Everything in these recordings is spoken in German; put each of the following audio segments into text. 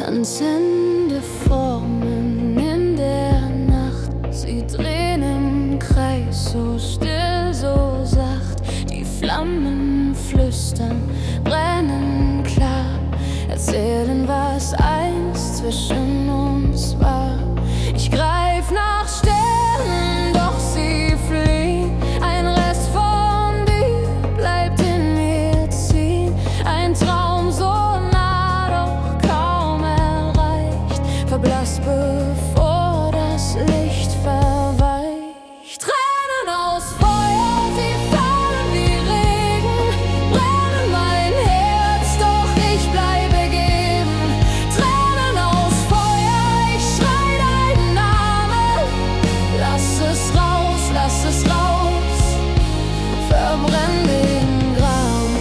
Tanzende Formen in der Nacht, sie drehen im Kreis, so still, so sacht. Die Flammen flüstern, brennen klar, erzählen, was einst zwischen uns war. Ich greif nach Sternen, doch sie fliehen. Ein Rest von dir bleibt in mir ziehen. Ein Traum so nah, doch kaum erreicht, verblasst, bevor das Licht verweicht. Tränen aus Feuer, sie fallen wie Regen, brennen mein Herz, doch ich bleibe geben. Tränen aus Feuer, ich schrei deinen Namen. Lass es raus, verbrenn den Gram.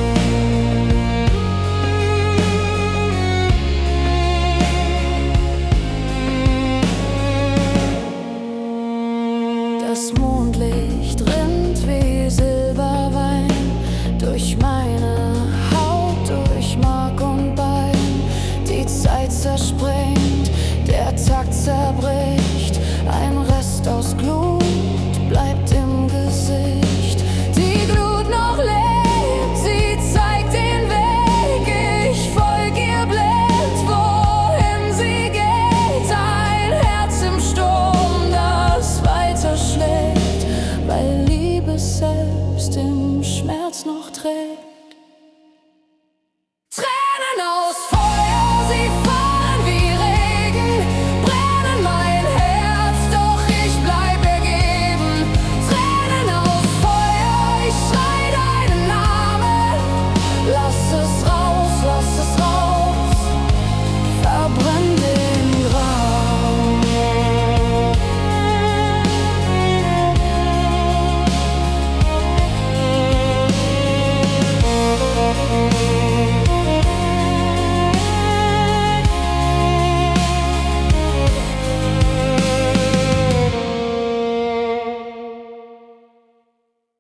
Das Mondlicht rinnt wie Silberwein durch meine Haut, durch Mark und Bein. Die Zeit zerspringt, der Takt zerbricht.